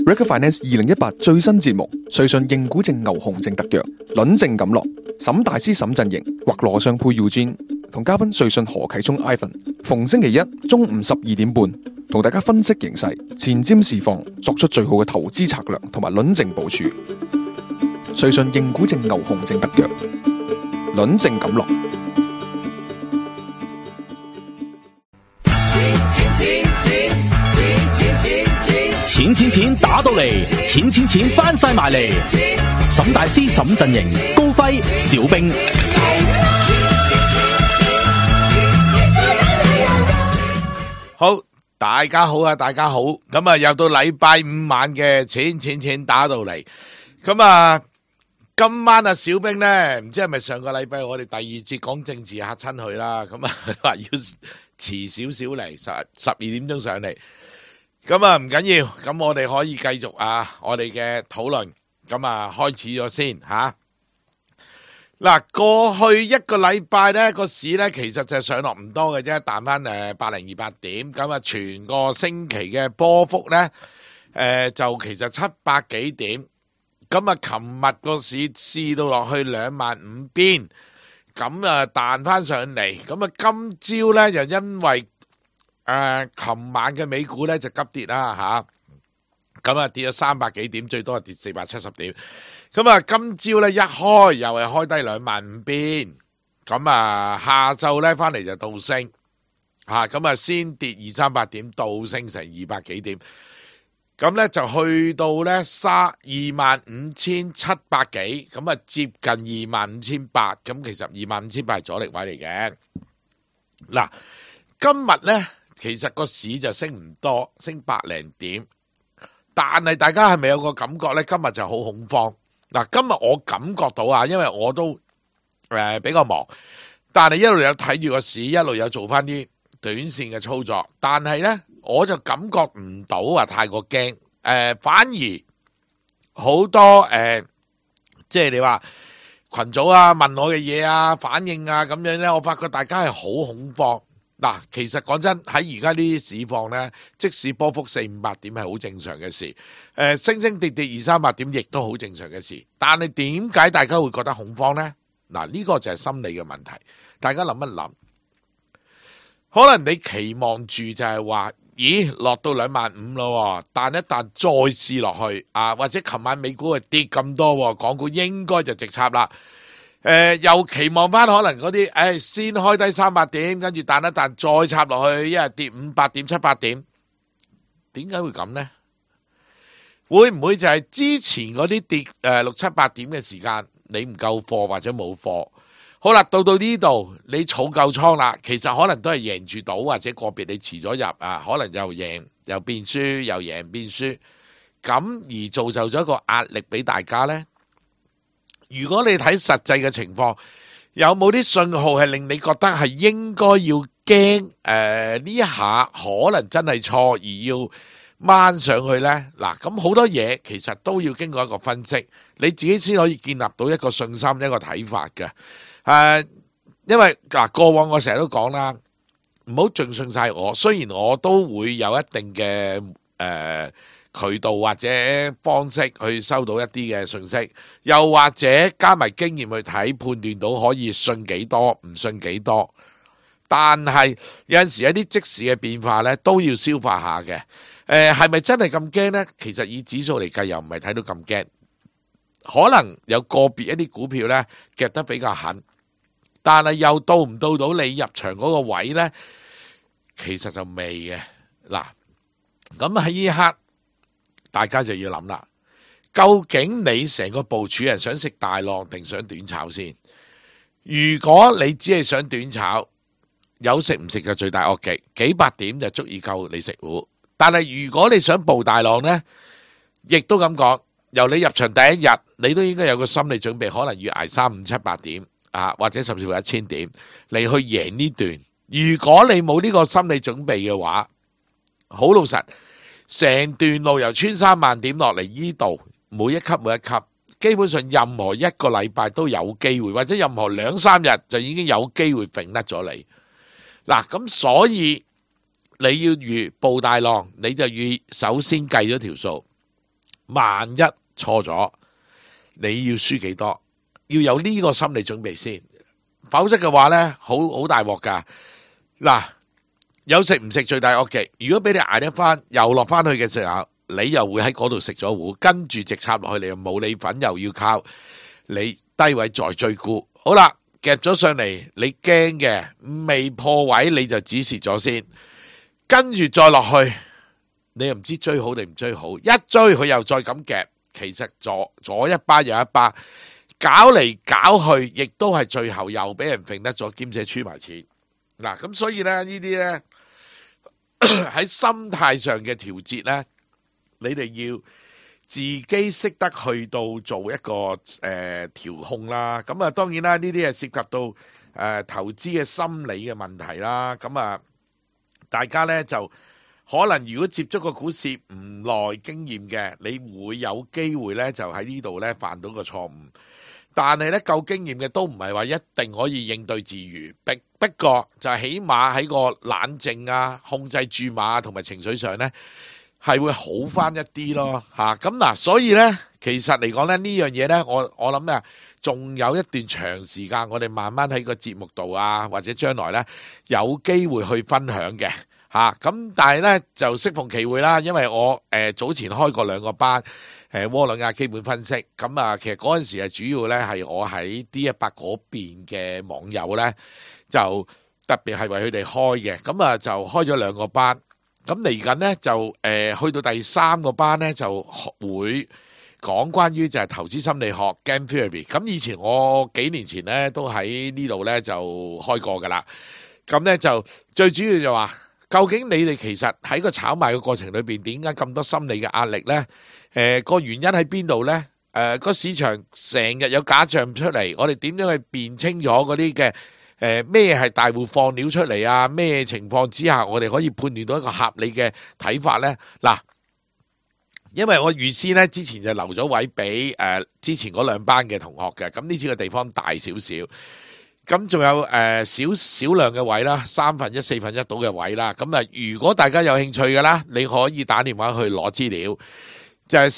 Recruit Finance 2018最新節目，瑞信認股證牛熊證特約，輪證錦落，沈大師沈陣營或羅尚佩 Eugene 同嘉賓瑞信何啟聰 Ivan， 逢星期一中午12點半，同大家分析形勢、前瞻市況，作出最好嘅投資策略同埋輪證部署。瑞信認股證牛熊證特約，輪證錦落。 錢打到嚟，錢翻晒埋嚟。沈大師沈陣營，高輝小兵。 好，大家好啊，大家好。咁啊，又到禮拜五晚嘅錢打到嚟。咁啊，今晚啊，小兵呢，唔知係咪上個禮拜我哋第二節講政治嚇親佢啦。咁啊，話要遲少少嚟，十二點鐘上嚟。咁啊唔緊要，咁我哋可以繼續我哋嘅討論，咁啊開始咗先吓。嗱，過去一個禮拜呢個市呢，其實就係上落唔多嘅啫，彈翻102-108點，咁啊全個星期嘅波幅呢，就其實700幾點，咁啊琴日個市試到落去25000邊，咁啊彈翻上嚟，咁啊今朝呢，就因為琴晚嘅美股咧就急跌啦吓，咁啊跌咗300幾點，最多係跌470點。咁啊今朝咧一開又係開低25000邊，咁啊下晝咧翻嚟就倒升吓，咁啊先跌200-300點，倒升成200幾點，咁咧就去到咧25700幾，咁啊接近25800，咁其實25800係阻力位嚟嘅。嗱，今日咧。其實個市就升唔多，升百零點，但係大家係咪有個感覺呢？今日就好恐慌。嗱，今日我感覺到因為我都比較忙，但係一路有睇住個市，一路有做翻啲短線嘅操作，但係呢，我就感覺唔到太過驚，反而好多即係你話群組問我嘅嘢反應咁樣呢，我發覺大家係好恐慌。嗱，其實講真，喺而家呢啲市況呢，即使波幅400-500點係好正常嘅事，升升跌跌200-300點亦都好正常嘅事。但係點解大家會覺得恐慌呢？嗱，呢個就係心理嘅問題。大家諗一諗，可能你期望住就係話，咦，落到25000咯，彈一彈再試落去或者琴晚美股係跌咁多，港股應該就直插啦。又期望翻可能嗰啲，先開低300點，跟住彈一彈再插落去，一日跌500點、700點，點解會咁呢？會唔會就係之前嗰啲跌600-700點嘅時間，你唔夠貨或者冇貨？好啦，到呢度你儲夠倉啦，其實可能都係贏住到，或者個別你遲咗入可能又贏又變輸，又贏變輸，咁而造就咗一個壓力俾大家呢。如果你睇實際嘅情況，有冇啲信號係令你覺得係應該要驚呢一下可能真係錯而要掹上去呢？嗱，咁好多嘢其實都要經過一個分析，你自己先可以建立到一個信心、一個睇法嘅。因為過往我成日都講啦，唔好盡信晒我，雖然我都會有一定嘅渠道或者方式去收到一啲嘅信息，又或者加埋經驗去睇判斷到可以信幾多唔信幾多，但係有陣時一啲即時嘅變化呢都要消化下嘅。係咪真係咁驚呢？其實以指數嚟計又唔係睇到咁驚，可能有個別一啲股票呢夾得比較狠，但係又到唔到你入場嗰個位呢？其實就未嘅。嗱，咁喺呢一刻大家就要諗啦，究竟你成個部署係想食大浪定想短炒先？如果你只係想短炒，有食唔食就最大惡極，幾百點就足以夠你食糊。但係如果你想捕大浪呢，亦都咁講，由你入場第一日，你都應該有個心理準備，可能要捱300-700點或者甚至乎1000點嚟去贏呢段。如果你冇呢個心理準備嘅話，好老實，成段路由穿3萬點落嚟呢度，每一級，基本上任何一個禮拜都有機會，或者任何2-3日就已經有機會揈甩咗你。嗱，咁所以你要預捕大浪，你就要首先計咗條數， 萬一錯咗，你要輸幾多？要有呢個心理準備先，否則嘅話呢，好大鑊噶。嗱，有食唔食罪大惡極。如果俾你捱得翻，又落翻去嘅時候，你又會喺嗰度食咗糊，跟住直插落去，你又冇你份，又要靠你低位再追沽。好啦，夾咗上嚟，你驚嘅未破位，你就止蝕咗先，跟住再落去，你又唔知追好定唔追好，一追佢又再咁夾，其實左一巴右一巴，搞嚟搞去，亦都係最後又俾人揈得咗，兼且輸埋錢。嗱，咁所以咧呢啲咧喺心態上嘅調節咧，你哋要自己識得去到做一個調控啦。咁啊，當然啦，呢啲係涉及到投資嘅心理嘅問題啦。咁啊，大家咧就可能如果接觸個股市唔耐經驗嘅，你會有機會咧就喺呢度咧犯到個錯誤。但係咧夠經驗嘅都唔係話一定可以應對自如，不過就係起碼喺個冷靜啊、控制注碼同埋情緒上咧係會好翻一啲咯嚇。咁嗱，所以咧其實嚟講咧呢樣嘢咧，我諗啊，仲有一段長時間，我哋慢慢喺個節目度啊，或者將來咧有機會去分享嘅嚇。咁但係咧就適逢其會啦，因為我早前開過2個班。窩輪亞基本分析，咁啊，其實嗰陣時係主要咧係我喺 D100嗰邊嘅網友咧，就特別係為佢哋開嘅，咁啊就開咗2個班，咁嚟緊咧就去到第3個班咧就會講關於就係投資心理學 Game Theory， 咁以前我幾年前咧都喺呢度咧就開過噶啦，咁咧就最主要就話，究竟你哋其實喺個炒賣嘅過程裏邊，點解咁多心理嘅壓力咧？個原因喺邊度呢？個市場成日有假象出嚟，我哋點樣去辨清咗嗰啲嘅咩係大戶放料出嚟啊？咩情況之下我哋可以判斷到一個合理嘅睇法呢？嗱，因為我預先呢之前就留咗位俾之前嗰2班嘅同學嘅，咁呢次嘅地方大少少，咁仲有少量嘅位啦，1/3、1/4到嘅位啦。咁啊，如果大家有興趣嘅啦，你可以打電話去攞資料。就係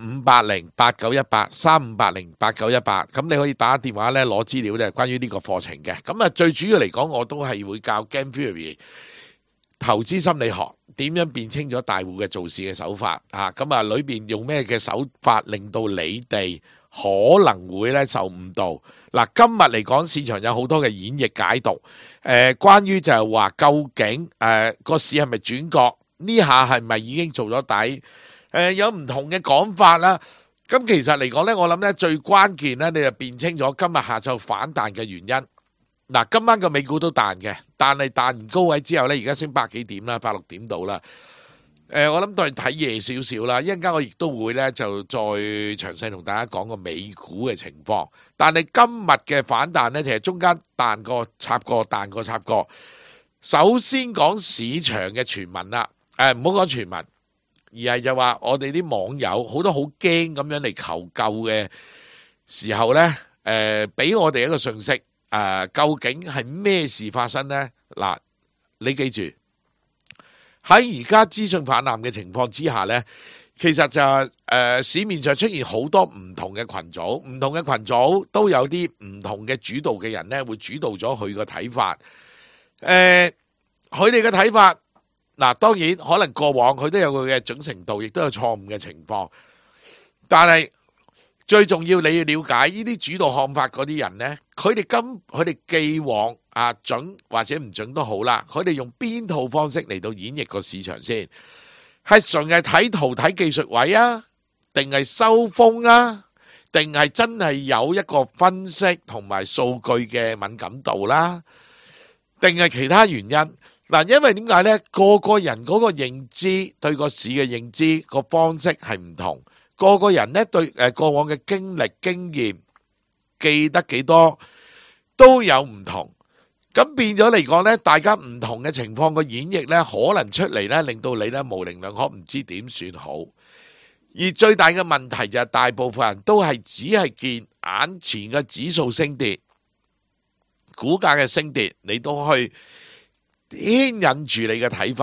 35808918，35808918，咁你可以打電話咧攞資料咧，關於呢個課程嘅。咁啊，最主要嚟講，我都係會教 Game Theory 投資心理學，點樣辨清咗大戶嘅做事嘅手法啊。咁啊，裏邊用咩嘅手法令到你哋可能會咧受誤導。嗱，今日嚟講，市場有好多嘅演繹解讀，關於就係話究竟個市係咪轉角？呢下係咪已經做咗底？有唔同嘅講法啦，咁其實嚟講呢，我諗呢最關鍵呢，你就辨清咗今日下晝反彈嘅原因。嗱，今晚個美股都彈嘅，但係彈完高位之後呢，而家升100幾點啦，106點到啦。我諗都係睇夜少少啦，一陣間我亦都會呢，就再詳細同大家講個美股嘅情況。但係今日嘅反彈呢，其實中間彈過插過彈過插過。首先講市場嘅傳聞啦，唔好講傳聞。而係就話我哋啲網友好多好驚咁樣嚟求救嘅時候呢，俾我哋一個訊息，究竟係咩事發生呢？嗱，你記住喺而家資訊氾濫嘅情況之下呢，其實就係市面上出現好多唔同嘅群組，唔同嘅群組都有啲唔同嘅主導嘅人呢，會主導咗佢個睇法，佢哋嘅睇法。嗱，當然可能過往佢都有佢嘅準程度，亦都有錯誤嘅情況。但係最重要，你要了解呢啲主導看法嗰啲人呢，佢哋既往準或者唔準都好啦，佢哋用邊套方式嚟到演繹個市場先？係純係睇圖睇技術位啊，定係收風啊？定係真係有一個分析同埋數據嘅敏感度啦？定係其他原因？嗱，因為點解呢？個個人嗰個認知對個市嘅認知個方式係唔同，個個人呢對過往嘅經歷經驗記得幾多都有唔同，咁變咗嚟講呢，大家唔同嘅情況個演繹呢，可能出嚟呢，令到你呢模棱兩可，唔知點算好。而最大嘅問題就係大部分人都係只係見眼前嘅指數升跌，股價嘅升跌，你都去牽引住你嘅睇法，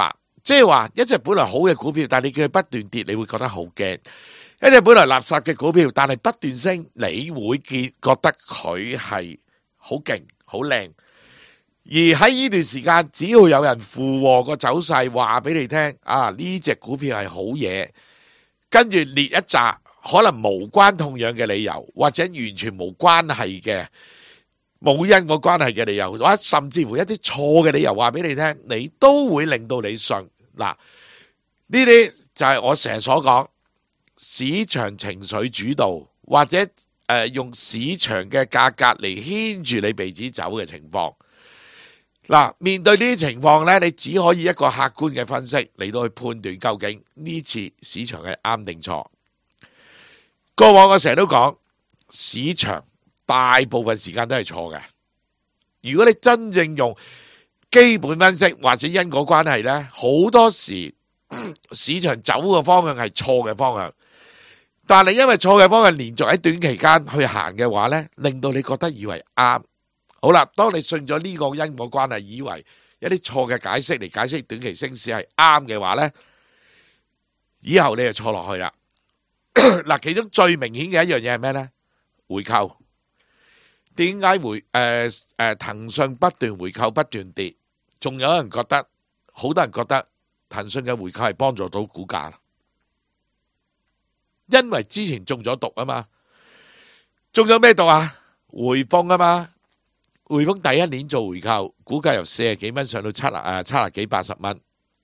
即係話一隻本來好嘅股票，但係你叫佢不斷跌，你會覺得好驚；一隻本來垃圾嘅股票，但係不斷升，你會覺得佢係好勁、好靚。而喺呢段時間，只要有人附和個走勢，話俾你聽啊，呢隻股票係好嘢，跟住列一紮可能無關痛癢嘅理由，或者完全無關係嘅冇因果關係嘅理由，或者甚至乎一啲錯嘅理由話俾你聽，你都會令到你信。嗱，呢啲就係我成日所講市場情緒主導，或者用市場嘅價格嚟牽住你鼻子走嘅情況。嗱，面對呢啲情況呢，你只可以一個客觀嘅分析嚟到去判斷究竟呢次市場係啱定錯。過往我成日都講，市場大部分時間都係錯嘅。如果你真正用基本分析或者因果關係呢，好多時市場走嘅方向係錯嘅方向，但係因為錯嘅方向連續喺短期間去行嘅話呢，令到你覺得以為啱。好啦，當你信咗呢個因果關係，以為一啲錯嘅解釋嚟解釋短期升市係啱嘅話呢，以後你就錯落去啦。嗱，其中最明顯嘅一樣嘢係咩呢？回購。點解騰訊不斷回購不斷跌？仲有人覺得，好多人覺得騰訊嘅回購係幫助到股價，因為之前中咗毒啊嘛。中咗咩毒啊？匯豐啊嘛。匯豐第一年做回購，股價由40幾蚊上到70幾80蚊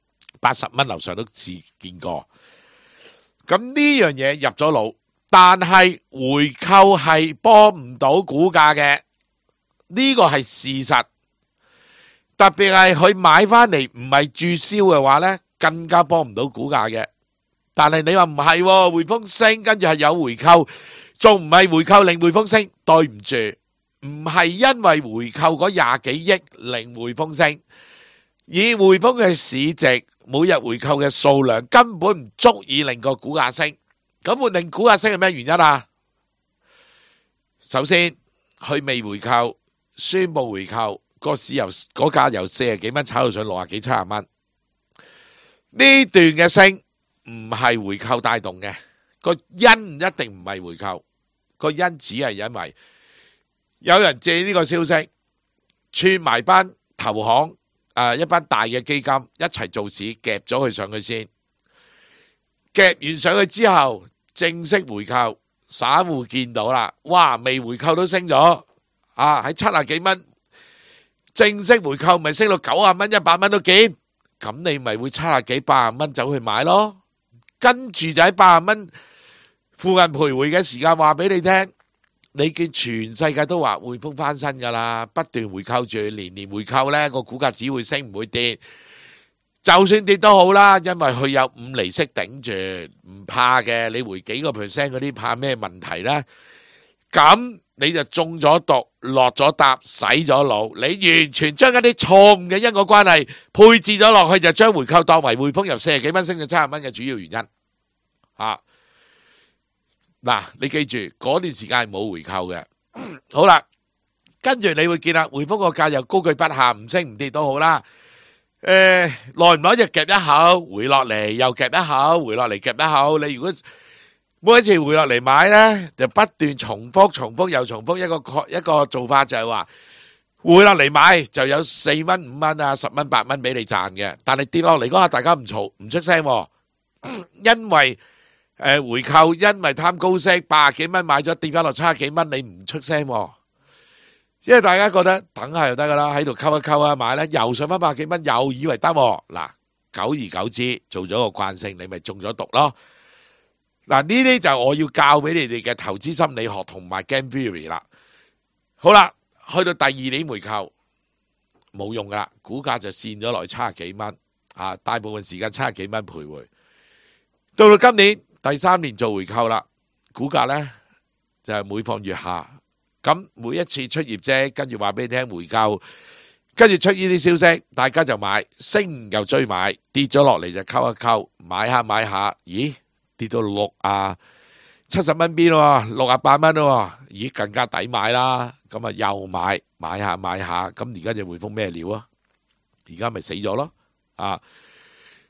，80蚊樓上都見過。咁呢樣嘢入咗腦，但係回購係幫唔到股價嘅，呢個係事實。特別係佢買翻嚟唔係註銷嘅話呢，更加幫唔到股價嘅。但係你話唔係，匯豐升跟住係有回購，仲唔係回購令匯豐升？對唔住。唔係因為回購嗰20幾億令匯豐升，以匯豐嘅市值，每日回購嘅數量根本唔足以令個股價升。咁會令股價升係咩原因啊？首先，佢未回購，宣布回購，個市嗰價由40幾蚊炒到上60幾70蚊。呢段嘅升唔係回購帶動嘅，個因一定唔係回購，個因只係因為有人借呢個消息，串埋班投行一班大嘅基金一齊做市，夾咗佢上去先。夾完上去之後，正式回購，散戶見到啦，哇！未回購都升咗，喺70幾蚊，正式回購咪升到90蚊、100蚊都見，咁你咪會70幾80蚊走去買咯。跟住就喺80蚊附近徘徊嘅時間，話俾你聽。你見全世界都話匯豐翻身噶啦，不斷回購住，年年回購呢個股價只會升唔會跌，就算跌都好啦，因為佢有5厘息頂住，唔怕嘅。你回幾個 percent 嗰啲怕咩問題呢？咁你就中咗毒，落咗搭，洗咗腦，你完全將一啲錯誤嘅因果關係配置咗落去，就將回購當為匯豐由40幾蚊升到70蚊嘅主要原因。嗱，你記住嗰段時間係冇回購嘅。好啦，跟住你會見啦，匯豐個價又高居不下，唔升唔跌都好啦。耐唔耐就夾一口，回落嚟又夾一口，回落嚟夾一口。你如果每一次回落嚟買呢，就不斷重複又重複，一個做法就係話回落嚟買就有4蚊5蚊啊10蚊8蚊俾你賺嘅。但係跌落嚟嗰下大家唔嘈唔出聲，因為回購，因為貪高息80幾蚊買咗，跌翻落70幾蚊，你唔出聲，因為大家覺得等下就得噶啦，喺度溝一溝啊，買咧又上翻80幾蚊，又以為得，嗱，久而久之做咗個慣性，你咪中咗毒咯。嗱，呢啲就我要教俾你哋嘅投資心理學同埋 game theory 啦。好啦，去到第2年回購冇用噶啦，股價就跣咗落去70幾蚊，大部分時間70幾蚊徘徊。到今年第3年做回購啦，股價呢就係每況愈下。咁每一次出業績，跟住話俾你聽回購，跟住出呢啲消息，大家就買，升又追買，跌咗落嚟就溝一溝，買下，咦，跌到70蚊邊喎，68蚊喎，咦，更加抵買啦。咁又買下，咁而家隻匯豐咩料啊？而家咪死咗咯。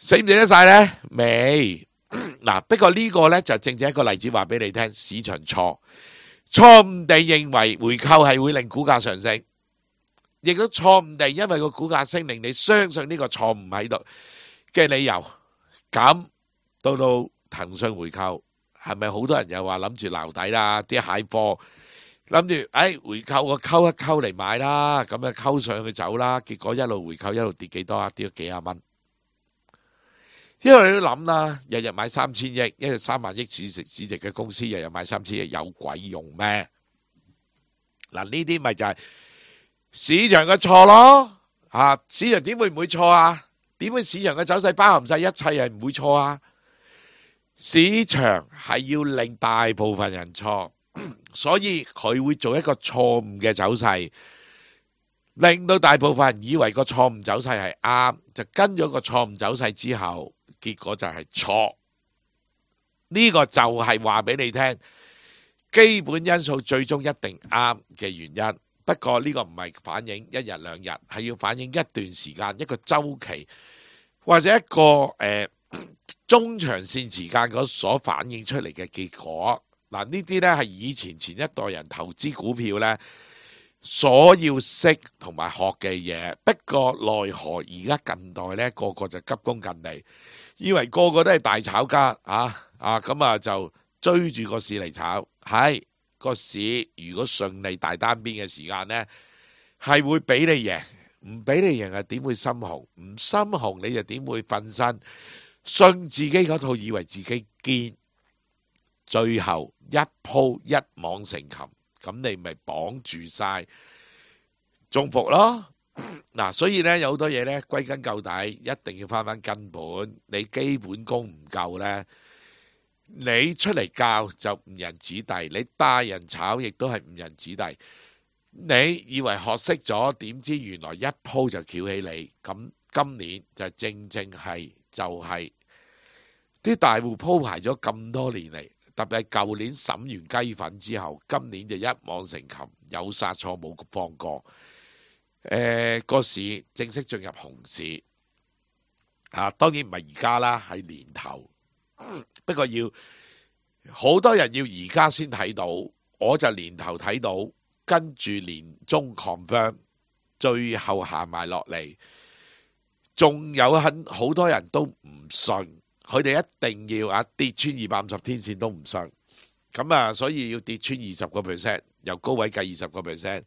死唔死得晒呢？未。嗱，不過呢個呢，就正正一個例子話俾你聽，市場錯誤地認為回購係會令股價上升，亦都錯誤地因為個股價升令你相信呢個錯誤喺度嘅理由。咁到騰訊回購係咪好多人又話諗住撈底啦？啲蟹貨諗住回購我溝一溝嚟買啦，咁啊溝上去走啦，結果一路回購一路跌幾多啊？跌咗幾廿蚊。因為你都諗啦，日日買3000億，一日3萬億市值嘅公司，日日買3000億有鬼用咩？嗱，呢啲咪就係市場嘅錯咯。市場點會唔會錯啊？點會市場嘅走勢包含晒一切係唔會錯啊？市場係要令大部分人錯，所以佢會做一個錯誤嘅走勢，令到大部分人以為個錯誤走勢係啱，就跟咗個錯誤走勢之後，結果就係錯。呢個就係話俾你聽，基本因素最終一定啱嘅原因。不過呢個唔係反映一日兩日，係要反映一段時間、一個週期或者一個中長線時間嗰所反映出嚟嘅結果。嗱，呢啲呢係以前一代人投資股票呢所要識同埋學嘅嘢。不過奈何而家近代呢，個個就急功近利，以為個個都係大炒家咁就追住個市嚟炒。係個市如果順利大單邊嘅時間呢，係會俾你贏，唔俾你贏係點會心紅？唔心紅你就點會瞓身信自己嗰套，以為自己堅，最後一鋪一網成擒，咁你咪綁住晒中伏咯。嗱，所以呢，有好多嘢呢，歸根究底一定要翻根本。你基本功唔夠呢，你出嚟教就誤人子弟，你帶人炒亦都係誤人子弟。你以為學識咗，點知原來一鋪就翹起你。咁今年就正係啲大戶鋪排咗咁多年嚟，特別係舊年審完雞粉之後，今年就一網成擒，有殺錯冇放過。個市正式進入熊市，當然唔係而家啦，係年頭。不過要好多人要而家先睇到，我就年頭睇到，跟住年中 confirm， 最後行埋落嚟，仲有好多人都唔信，佢哋一定要跌穿250天線都唔信，咁所以要跌穿20%，由高位計20%。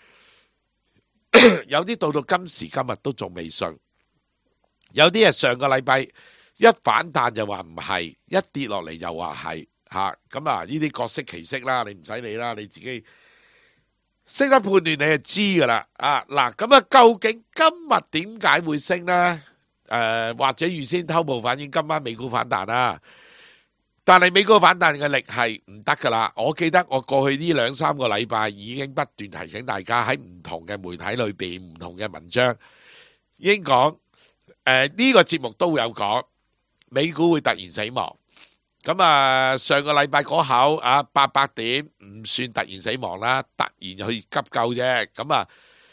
有啲到今時今日都仲未信，有啲係上個禮拜一反彈就話唔係，一跌落嚟就話係咁呢啲各色其色啦，你唔使理啦，你自己識得判斷你就知噶啦。嗱，咁究竟今日點解會升呢？或者預先偷步反映今晚美股反彈啦，但係美股反彈嘅力係唔得噶啦。我記得我過去呢2-3個禮拜已經不斷提醒大家，喺唔同嘅媒體裏邊、唔同嘅文章已經講，呢個節目都會有講，美股會突然死亡。咁上個禮拜嗰口800點唔算突然死亡啦，突然去急救啫。咁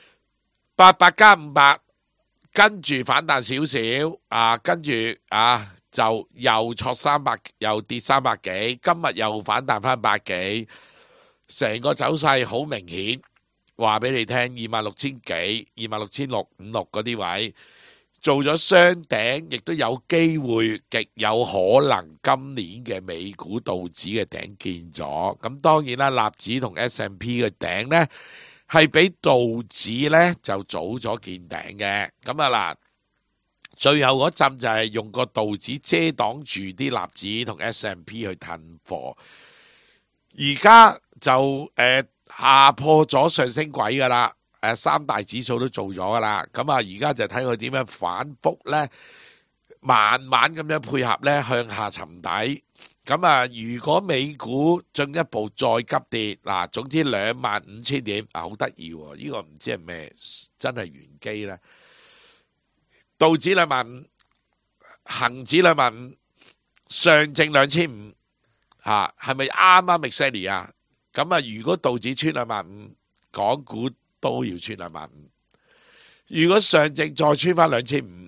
800加500，跟住反彈少少，跟住就又挫300，又跌300幾，今日又反彈翻100幾，成個走勢好明顯，話俾你聽，26000幾、26656嗰啲位做咗雙頂，亦都有機會，極有可能今年嘅美股道指嘅頂見咗。咁當然啦，納指同 S&P 嘅頂呢係比道指呢就早咗見頂嘅。咁嗱，最後嗰陣就係用個道指遮擋住啲納指同 S&P 去褪貨，而家就下破咗上升軌噶啦。三大指數都做咗噶啦，咁而家就睇佢點樣反覆呢，慢慢咁樣配合呢，向下沉底。咁如果美股進一步再急跌，總之25000點，好得意喎！呢個唔知係咩，真係玄機呢。道指25000，恒指25000，上證2500，係咪啱？Exactly啊！咁如果道指穿25000，港股都要穿25000。如果上證再穿翻2500，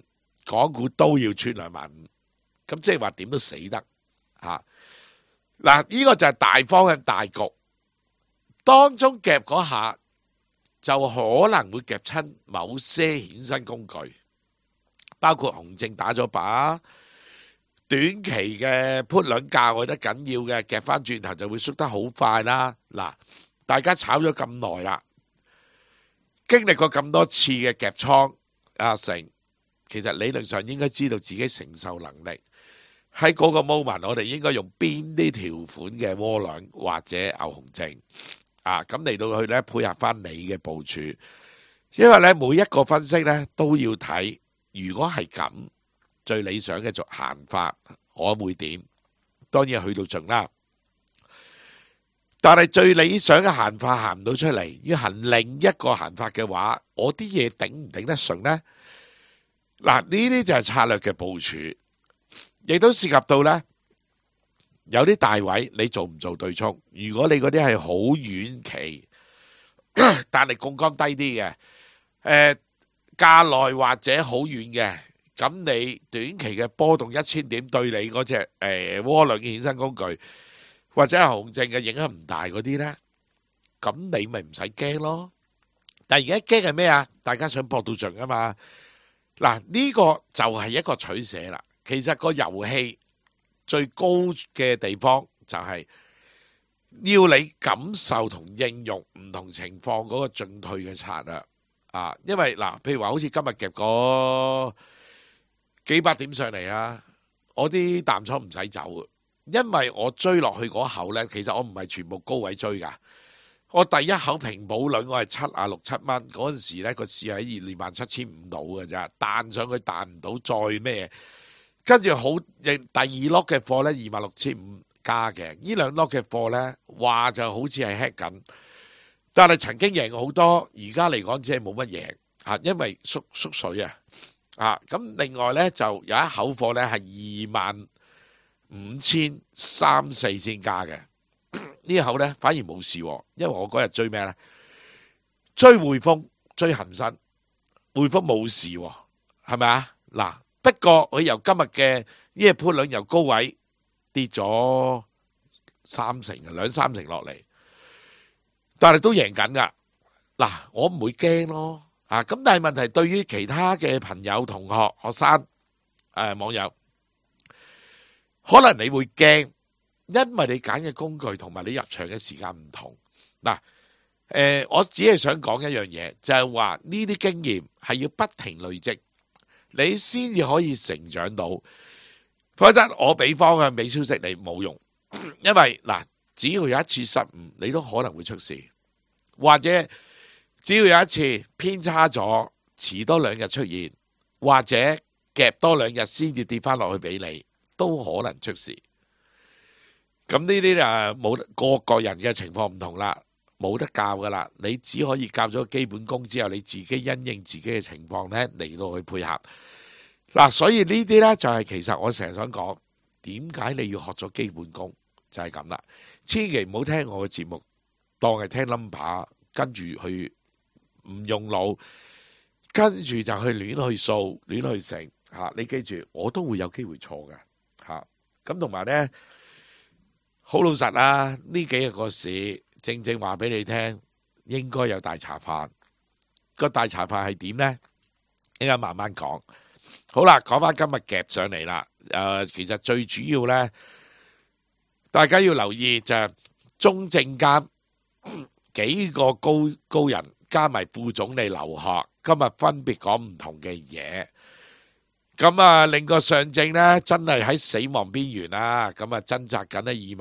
港股都要穿25000，咁即係話點都死得嚇。嗱，呢個就係大方向大局，當中夾嗰下就可能會夾親某些衍生工具，包括紅證打咗靶，短期嘅 put 兩價我覺得緊要嘅，夾翻轉頭就會縮得好快啦。嗱，大家炒咗咁耐啦，經歷過咁多次嘅夾倉成，其實理論上應該知道自己承受能力。喺嗰個 moment， 我哋應該用邊啲條款嘅窩輪或者牛熊證咁嚟到去咧配合翻你嘅部署，因為咧每一個分析咧都要睇，如果係咁最理想嘅做行法，我會點？當然去到盡啦，但係最理想嘅行法行唔到出嚟，要行另一個行法嘅話，我啲嘢頂唔頂得順呢？嗱，呢啲就係策略嘅部署。亦都涉及到呢，有啲大位你做唔做對沖？如果你嗰啲係好遠期，但係槓桿低啲嘅，價內或者好遠嘅，咁你短期嘅波動1000點對你嗰隻窩輪衍生工具或者係熊證嘅影響唔大嗰啲呢，咁你咪唔使驚咯。但係而家驚係咩啊？大家想搏到盡啊嘛。嗱，呢個就係一個取捨啦。其實個遊戲最高嘅地方就係要你感受同應用唔同情況嗰個進退嘅策略因為嗱，譬如話好似今日夾嗰幾百點上嚟啊，我啲淡倉唔使走，因為我追落去嗰口呢，其實我唔係全部高位追噶，我第一口平保輪我係76、7蚊嗰陣時呢，個市喺27500度嘅咋，彈上去彈唔到再咩？跟住好，第二 lock 嘅貨呢，26500加嘅，呢兩 lock 嘅貨呢，話就好似係 head 緊，但係曾經贏好多，而家嚟講只係冇乜贏因為縮水咁另外呢，就有一口貨呢係25300先加嘅，呢口呢反而冇事，因為我嗰日追咩呢？追匯豐，追恒生，匯豐冇事係咪啊？嗱。不過佢由今日嘅呢個盤量由高位跌咗2-3成落嚟，但係都贏緊噶。嗱，我唔會驚咯。咁但係問題對於其他嘅朋友、同學、學生、網友，可能你會驚，因為你揀嘅工具同埋你入場嘅時間唔同。嗱，我只係想講一樣嘢，就係話呢啲經驗係要不停累積。你先至可以成長到，否則我俾方向俾消息你冇用，因為嗱，只要有一次失誤，你都可能會出事，或者只要有一次偏差咗，遲多2日出現，或者夾多2日先至跌翻落去俾你，都可能出事。咁呢啲冇個人嘅情況唔同啦。冇得教噶啦，你只可以教咗基本功之後，你自己因應自己嘅情況呢嚟到去配合。嗱，所以呢啲呢，就係其實我成日想講，點解你要學咗基本功就係咁啦。千祈唔好聽我嘅節目當係聽 number， 跟住去唔用腦，跟住就去亂去掃亂去成你記住，我都會有機會錯嘅咁同埋呢，好老實啦，呢幾日個市。正正話俾你聽，應該有大茶飯。個大茶飯係點呢？應該慢慢講。好啦，講翻今日夾上嚟啦。其實最主要呢，大家要留意就係中證監幾個高人加埋副總理劉鶴，今日分別講唔同嘅嘢。咁令個上證呢真係喺死亡邊緣啦，咁掙扎緊喺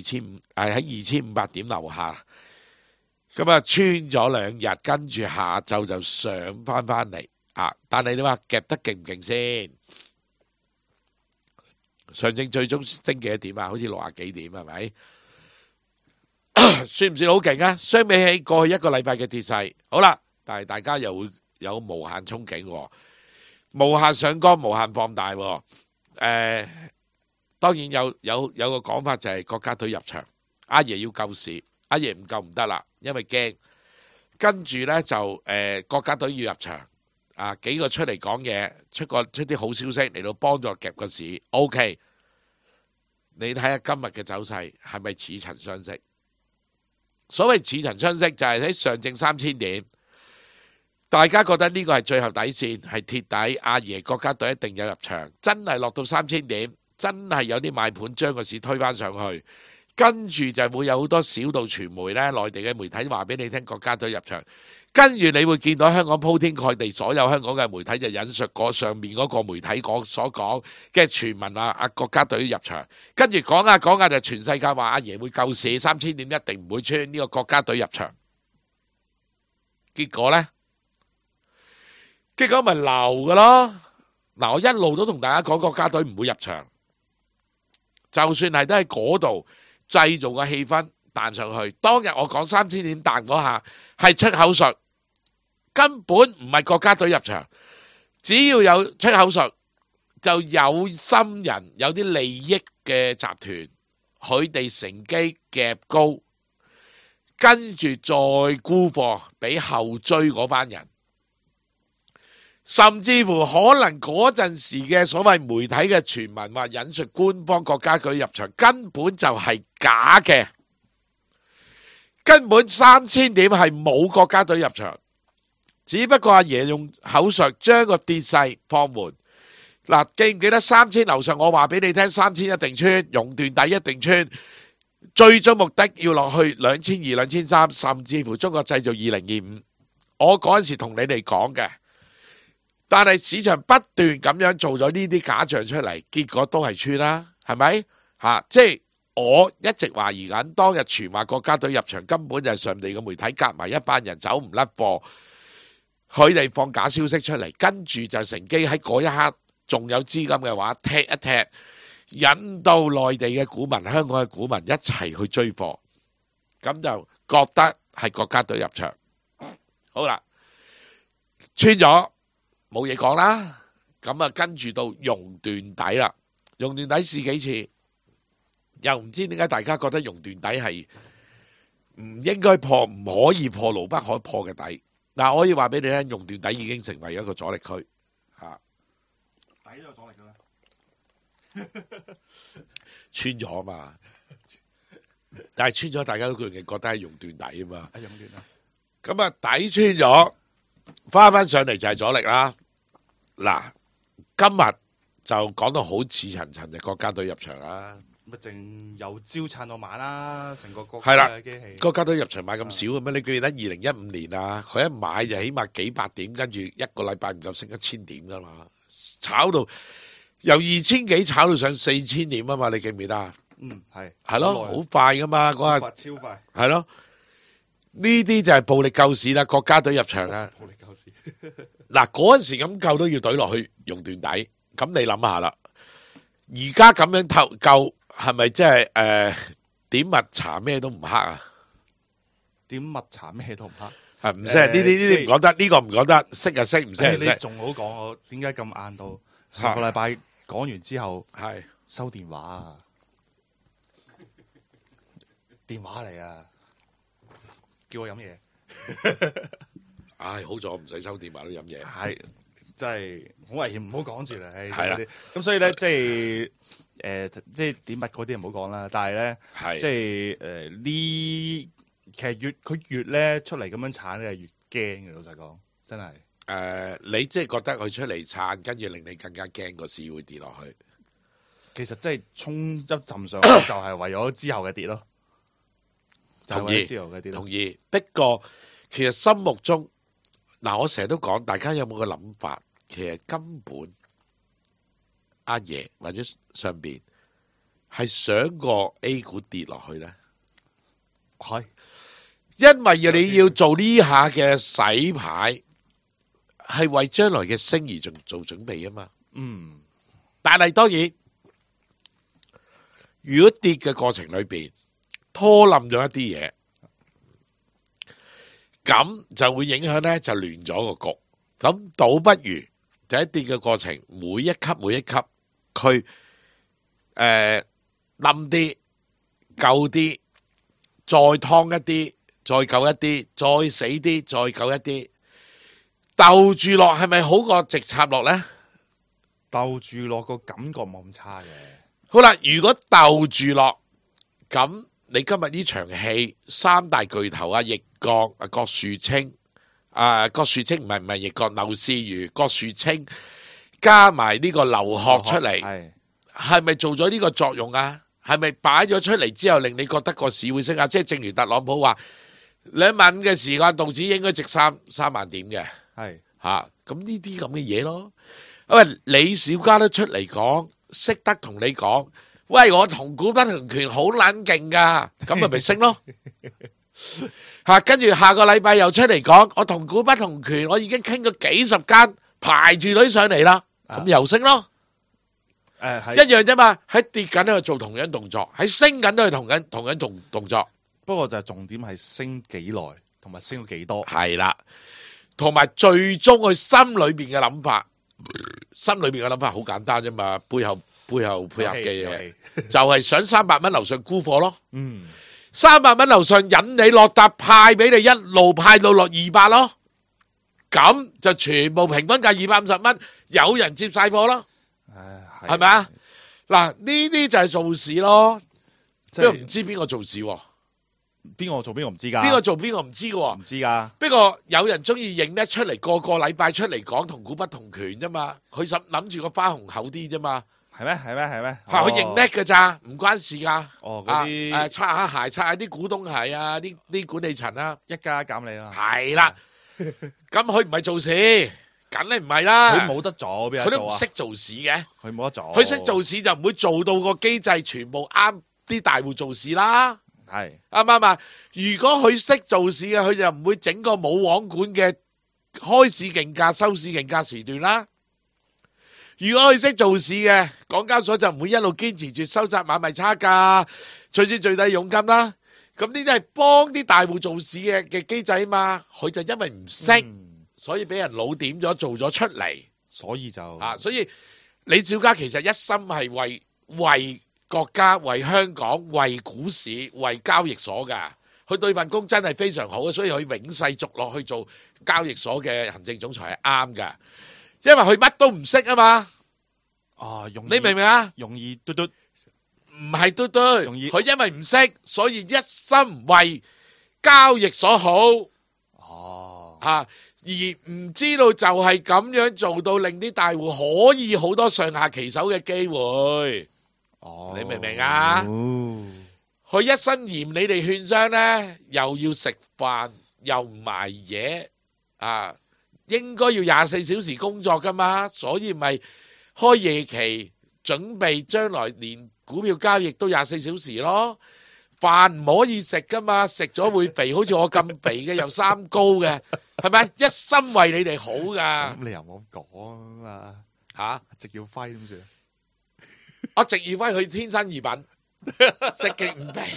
2500點樓下，咁穿咗2日，跟住下晝就上翻嚟但係你話夾得勁唔勁先？上證最終升幾多點啊？好似60幾點係咪？算唔算好勁啊？相比起過去一個禮拜嘅跌勢，好啦，但係大家又會有無限憧憬喎。無限上綱，無限放大。當然有個講法就係國家隊入場，阿爺要救市，阿爺唔救唔得啦，因為驚。跟住呢，就國家隊要入場， 幾個出嚟講嘢，出啲好消息嚟到幫助夾個市 ，OK。你睇下今日嘅走勢係咪似曾相識？所謂似曾相識就係喺上證3000點，大家覺得呢個係最後底線，係鐵底。阿爺國家隊一定有入場，真係落到3000點，真係有啲買盤將個市推返上去。跟住就會有好多小道傳媒呢，內地嘅媒體話俾你聽國家隊入場，跟住你會見到香港鋪天蓋地，所有香港嘅媒體就引述嗰上面嗰個媒體所講嘅傳聞啊，國家隊入場，跟住講下講下就全世界話阿爺會救市，3000點一定唔會穿呢個國家隊入場。結果呢？結果咪流㗎咯。嗱，我一路都同大家講國家隊唔會入場，就算係都喺嗰度製造個氣氛彈上去。當日我講3000點彈嗰下係出口術，根本唔係國家隊入場。只要有出口術，就有心人有啲利益嘅集團，佢哋乘機夾高，跟住再沽貨俾後追嗰班人。甚至乎可能嗰陣時嘅所謂媒體嘅傳聞話引述官方國家隊入場，根本就係假嘅。根本3000點係冇國家隊入場，只不過阿爺用口述將個跌勢放緩。嗱，記唔記得3000樓上我話俾你聽，3000一定穿，熔斷底一定穿，最終目的要落去2200、2300，甚至乎中國製造2025。我嗰陣時同你哋講嘅。但係市場不斷咁樣做咗呢啲假象出嚟，結果都係穿啦，係咪？即係我一直懷疑緊，當日傳話國家隊入場根本就係上地嘅媒體夾埋一班人走唔甩貨，佢哋放假消息出嚟，跟住就乘機喺嗰一刻仲有資金嘅話踢一踢，引到內地嘅股民、香港嘅股民一齊去追貨，咁就覺得係國家隊入場。好啦，穿咗。冇嘢講啦，咁啊跟住到熔斷底啦，熔斷底試幾次，又唔知點解大家覺得熔斷底係唔應該破，唔可以破，牢不可破嘅底。嗱，我可以話俾你聽，熔斷底已經成為一個阻力區， 底都有阻力噶啦， 穿咗啊嘛，但係穿咗大家都覺得係熔斷底啊嘛， 熔斷啊， 咁啊底穿咗。翻上嚟就係阻力啦。嗱，今日就講到好似層層嘅國家隊入場啦。 咪淨由朝撐到晚啦，成個國係啦家嘅機器。 國家隊入場買咁少嘅咩？你記得2015年啊，佢一買就起碼幾百點，跟住一個禮拜唔夠升1000點噶嘛，炒到由2000幾炒到上4000點啊嘛，你記唔記得啊？係咯，好快噶嘛嗰日， 超快， 係咯。呢啲就係暴力救市啦，國家隊入場啊！ 暴力救市。 嗱，嗰陣時咁救都要懟落去熔斷底，咁你諗下啦。而家咁樣救係咪即係點蜜茶咩都唔黑啊？ 點蜜茶咩都唔黑， 係唔識呢啲唔講得，呢個唔講得，識就識，唔識就識。 你仲好講我點解咁晏到？上個禮拜講完之後， 係收電話啊，電話嚟啊！叫我飲嘢， 唉，好在我唔使收電話都飲嘢， 係真係好危險，唔好講住啦。 係啦， 咁所以咧，即係點物嗰啲唔好講啦。但係咧，即係呢，其實佢越咧出嚟咁樣鏟咧，越驚嘅。老實講，真係你即係覺得佢出嚟撐，跟住令你更加驚個市會跌落去。 其實即係衝一陣上去，就係為咗之後嘅跌咯。 同意。不過其實心目中嗱，我成日都講，大家有冇個諗法？其實根本阿爺或者上邊係想個 A 股跌落去咧， 係因為你要做呢下嘅洗牌，係為將來嘅升而做準備啊嘛。但係當然，如果跌嘅過程裏邊拖冧咗一啲嘢，咁就會影響咧，就亂咗個局。咁倒不如就喺跌嘅過程，每一級佢冧啲、救啲、再劏一啲、再救一啲、再死啲、再救一啲， 鬥住落係咪好過直插落咧？ 鬥住落個感覺冇咁差嘅。 好啦，如果鬥住落，咁你今日呢場戲三大巨頭啊，易國啊，郭樹清郭樹清唔係易國，劉士余、郭樹清加埋呢個劉鶴出嚟，係咪做咗呢個作用啊？係咪擺咗出嚟之後令你覺得個市會升啊？即係正如特朗普話2.5嘅時間，道指應該值3萬點嘅， 係吓咁呢啲咁嘅嘢咯。因為李小加都出嚟講，識得同你講，喂，我同股不同權好撚勁噶，咁咪升咯。吓，跟住下個禮拜又出嚟講，我同股不同權，我已經傾咗幾十間排住隊上嚟啦，咁又升咯。一樣啫嘛，喺跌緊都係做同樣動作，喺升緊都係同樣動作。 不過就係重點係升幾耐，同埋升咗幾多。 係啦，同埋最終佢心裏邊嘅諗法，好簡單啫嘛，背後配合嘅嘢就係想300蚊樓上沽貨咯。300蚊樓上引你落搭派俾你，一路派到落200咯，咁就全部平均價250蚊，有人接晒貨咯。係咪啊？嗱，呢啲就係做市咯，不過唔知邊個做市， 邊個做邊個唔知噶， 邊個做邊個唔知噶， 唔知噶。 不過有人中意認得出嚟，個禮拜出嚟講同股不同權啫嘛，佢諗住個花紅厚啲啫嘛， 係咩？ 係佢認叻噶咋，唔關事噶。 嗰啲擦下鞋，擦下啲股東鞋啊，啲管理層啊， 一加減你啦。 係啦，咁佢唔係做市。梗係唔係啦， 佢冇得做， 佢都唔識做市嘅， 佢冇得做。 佢識做市就唔會做到個機制全部啱啲大戶做市啦。 係啱唔啱啊？如果佢識做市嘅，佢就唔會整個冇網管嘅開市競價、收市競價時段啦。如果佢識做市嘅，港交所就唔會一路堅持住收窄買賣差價，取消最低佣金啦。咁呢啲係幫啲大戶做市嘅機制啊嘛。佢就因為唔識。所以俾人老點咗，做咗出嚟， 所以就所以李小加其實一心係為國家、為香港、為股市、為交易所噶。佢對份工真係非常好，所以佢永世續落去做交易所嘅行政總裁係啱噶，因為佢乜都唔識啊嘛。你明唔明啊？ 容易嘟嘟， 唔係嘟嘟，佢因為唔識，所以一心為交易所好。而唔知道就係咁樣做到令啲大戶可以好多上下其手嘅機會。你明唔明啊？佢一心嫌你哋券商呢，又要食飯又唔賣嘢應該要24小時工作噶嘛，所以咪開夜期準備將來連股票交易都24小時咯。飯唔可以食噶嘛，食咗會肥，好似我咁肥嘅又三高嘅，係咪？一心為你哋好噶。 咁你又冇講啊嘛？ 植耀輝點算？ 我植耀輝佢天生異品，食極唔肥，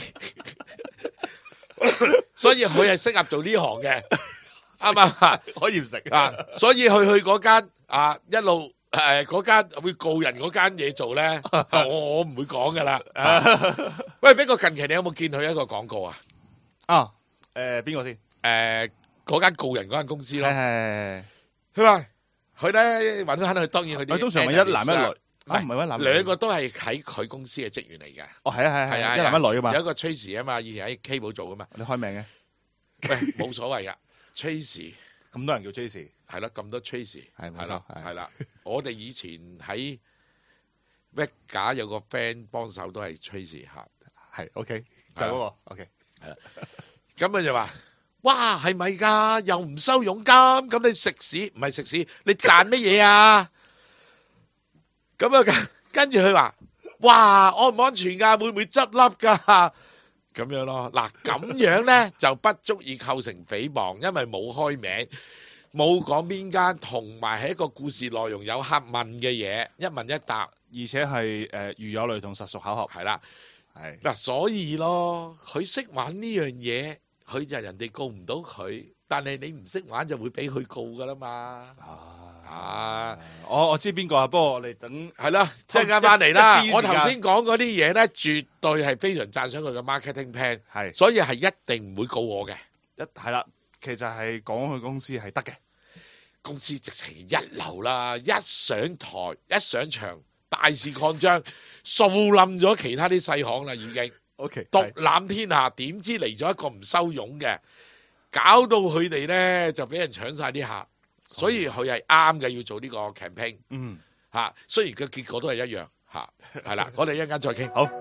所以佢係適合做呢行嘅，啱嘛？ 可以唔食所以佢去嗰間一路。嗰間會告人嗰間嘢做咧，我唔會講噶啦。喂，不過近期你有冇見佢一個廣告啊？ 邊個先？ 嗰間告人嗰間公司咯。佢話佢咧揾翻佢，當然佢啲通常係一男一女，唔係一男兩個都係喺佢公司嘅職員嚟嘅。 係啊，一男一女噶嘛。 有一個 Tracy 啊嘛，以前喺 K 寶做噶嘛。 你開名嘅？ 喂，冇所謂噶 ，Tracy 咁多人叫 Tracy。 係啦，咁多 Tracy 係啦， 係啦。我哋以前喺 Vega 有個 friend 幫手都係 Tracy 係 OK， 就嗰個 OK。 係啦，咁佢就話：哇，係咪㗎？又唔收佣金，咁你食屎？唔係食屎，你賺乜嘢啊？咁啊，跟住佢話：哇，安唔安全㗎？會唔會執笠㗎？咁樣咯。嗱，咁樣咧就不足以構成誹謗，因為冇開名。冇講邊間，同埋係一個故事內容有客問嘅嘢，一問一答， 而且係如有雷同，實屬巧合， 係啦，係嗱，所以咯，佢識玩呢樣嘢，佢就人哋告唔到佢，但係你唔識玩就會俾佢告噶啦嘛。 我知邊個啊，不過我哋等係啦，聽間翻嚟啦。我頭先講嗰啲嘢咧，絕對係非常讚賞佢嘅 marketing plan， 係，所以係一定唔會告我嘅。 係啦。其實係講佢公司係得嘅， 公司直情一流啦，一上台一上場大肆擴張，掃冧咗其他啲細行啦，已經 OK 獨攬天下。點知嚟咗一個唔收傭嘅，搞到佢哋咧就俾人搶晒啲客，所以佢係啱嘅，要做呢個 campaign。雖然個結果都係一樣係啦，我哋一陣間再傾。 好。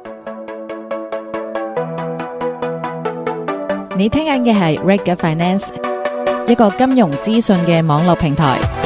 你聽緊嘅係 Reg Finance，一個金融資訊嘅網絡平台。